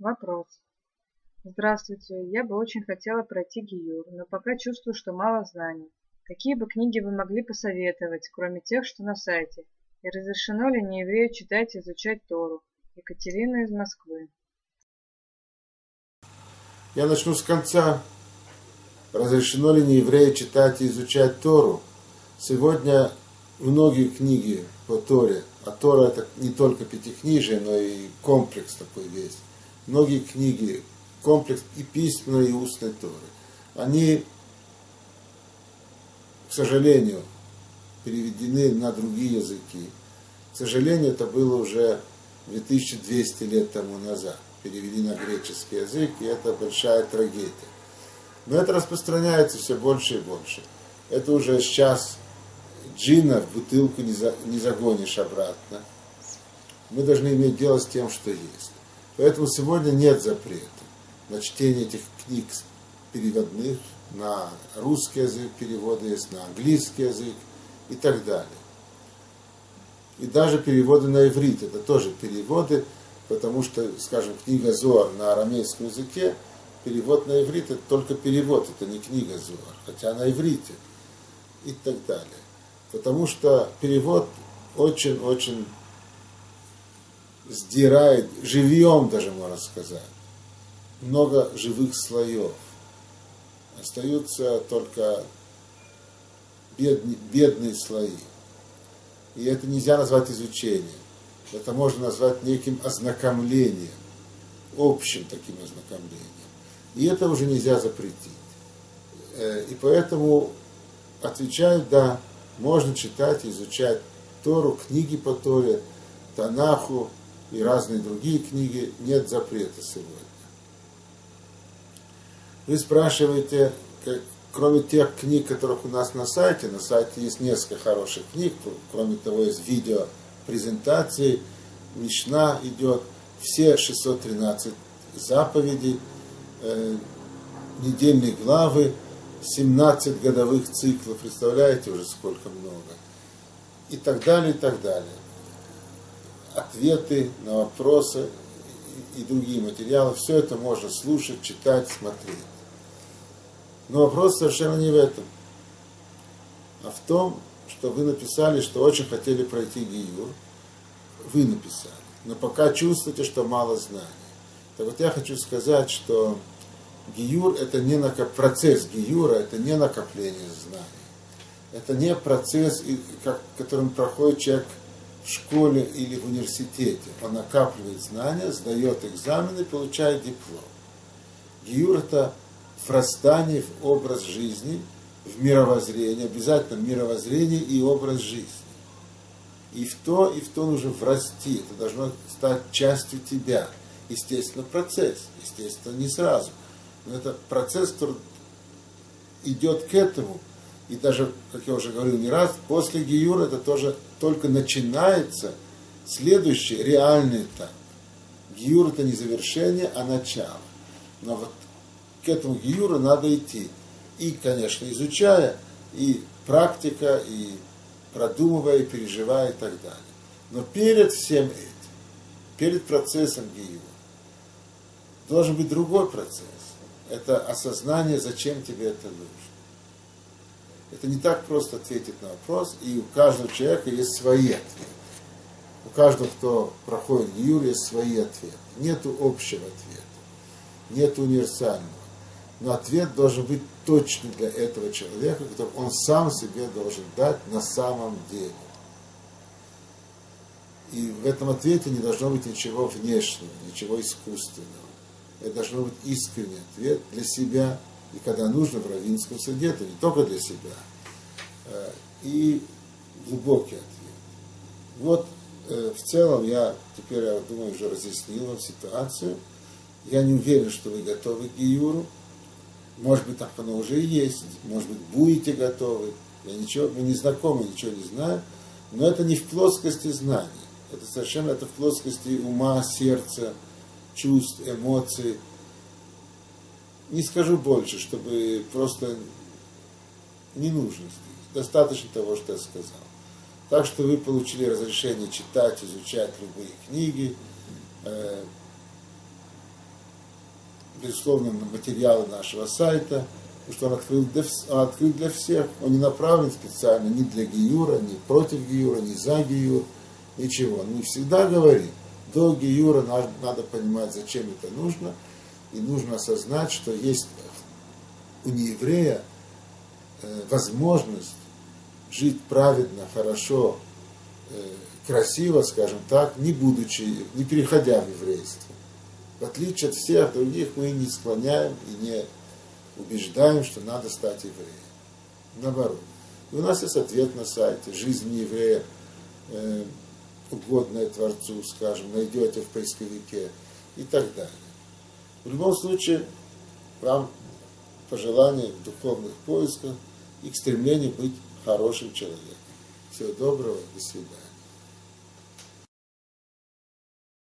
Вопрос. Здравствуйте, я бы очень хотела пройти ГИЮР, но пока чувствую, что мало знаний. Какие бы книги вы могли посоветовать, кроме тех, что на сайте? И разрешено ли нееврею читать и изучать Тору? Екатерина из Москвы. Я начну с конца. Разрешено ли нееврею читать и изучать Тору? Сегодня многие книги по Торе, а Тора это не только пятикнижие, но и комплекс такой весь. Многие книги, комплекс и письменной, и устной Торы, они, к сожалению, переведены на другие языки. К сожалению, это было уже 2200 лет тому назад. Перевели на греческий язык, и это большая трагедия. Но это распространяется все больше и больше. Это уже сейчас джина в бутылку не загонишь обратно. Мы должны иметь дело с тем, что есть. Поэтому сегодня нет запрета на чтение этих книг переводных, на русский язык переводы есть, на английский язык и так далее. И даже переводы на иврит, это тоже переводы, потому что, скажем, книга Зоар на арамейском языке, перевод на иврит это только перевод, это не книга Зоар, хотя на иврите и так далее. Потому что перевод очень-очень сдирает, живьем даже можно сказать, много живых слоев. Остаются только бедные слои. И это нельзя назвать изучением. Это можно назвать неким ознакомлением, общим таким ознакомлением. И это уже нельзя запретить. И поэтому отвечаю, да, можно читать, изучать Тору, книги по Торе, Танаху и разные другие книги. Нет запрета сегодня. Вы спрашиваете, кроме тех книг, которых у нас на сайте есть несколько хороших книг, кроме того, есть видео презентации, Мишна идет, все 613 заповедей, недельные главы, 17 годовых циклов, представляете уже сколько много, и так далее, и так далее. Ответы на вопросы и другие материалы, все это можно слушать, читать, смотреть. Но вопрос совершенно не в этом, а в том, что вы написали, что очень хотели пройти ГИЮР, вы написали, но пока чувствуете, что мало знаний. Так вот я хочу сказать, что ГИЮР это не процесс ГИЮРа, это не накопление знаний. Это не процесс, которым проходит человек в школе или в университете. Он накапливает знания, сдает экзамены, получает диплом. ГИЮР это врастание в образ жизни, в мировоззрение, обязательно мировоззрение и образ жизни. И в то нужно врасти, это должно стать частью тебя. Естественно, процесс, естественно, не сразу. Но это процесс, который идет к этому. И даже, как я уже говорил не раз, после ГИЮРа это тоже только начинается следующий реальный этап. ГИЮР это не завершение, а начало. Но вот к этому ГИЮРу надо идти. И, конечно, изучая, и практика, и продумывая, и переживая, и так далее. Но перед всем этим, перед процессом ГИЮРа, должен быть другой процесс. Это осознание, зачем тебе это нужно. Это не так просто ответить на вопрос, и у каждого человека есть свои ответы. У каждого, кто проходит ГИЮР, есть свои ответы. Нету общего ответа, нету универсального. Но ответ должен быть точный для этого человека, который он сам себе должен дать на самом деле. И в этом ответе не должно быть ничего внешнего, ничего искусственного. Это должно быть искренний ответ для себя, и когда нужно в раввинском суде, это не только для себя, и глубокий ответ. Вот в целом я думаю, уже разъяснил вам ситуацию. Я не уверен, что вы готовы к ГИЮРу. Может быть, так оно уже и есть. Может быть, будете готовы. Мы не знакомы, ничего не знаем. Но это не в плоскости знаний. Это совершенно в плоскости ума, сердца, чувств, эмоций. Не скажу больше, чтобы просто не нужно здесь. Достаточно того, что я сказал. Так что вы получили разрешение читать, изучать любые книги. безусловно, материалы нашего сайта, потому что он открыт для всех. Он не направлен специально ни для гиюра, ни против гиюра, ни за гиюр, ничего. Мы всегда говорим, до гиюра надо понимать, зачем это нужно, и нужно осознать, что есть у нееврея возможность жить праведно, хорошо, красиво, скажем так, не переходя в еврейство. В отличие от всех других, мы не склоняем и не убеждаем, что надо стать евреем. Наоборот. И у нас есть ответ на сайте «Жизнь еврея, угодная Творцу», скажем, найдете в поисковике и так далее. В любом случае, вам пожелания в духовных поисках и к стремлению быть хорошим человеком. Всего доброго, до свидания.